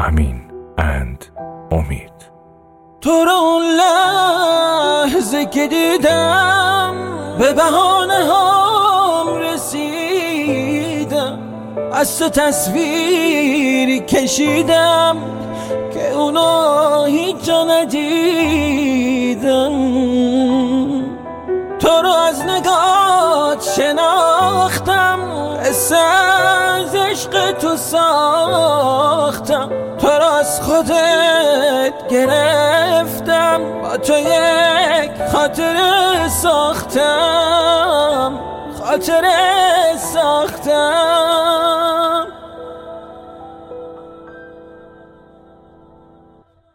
امین اند امید. تو رو اون لحظه که دیدم به بهانه هم رسیدم، از تو تصویری کشیدم که اونا هیچ جا ندیدم. تو رو از نگات شناختم، حس از عشق تو ساختم، تو رو از خودت گرفتم، با تو یک خاطره ساختم، خاطره ساختم.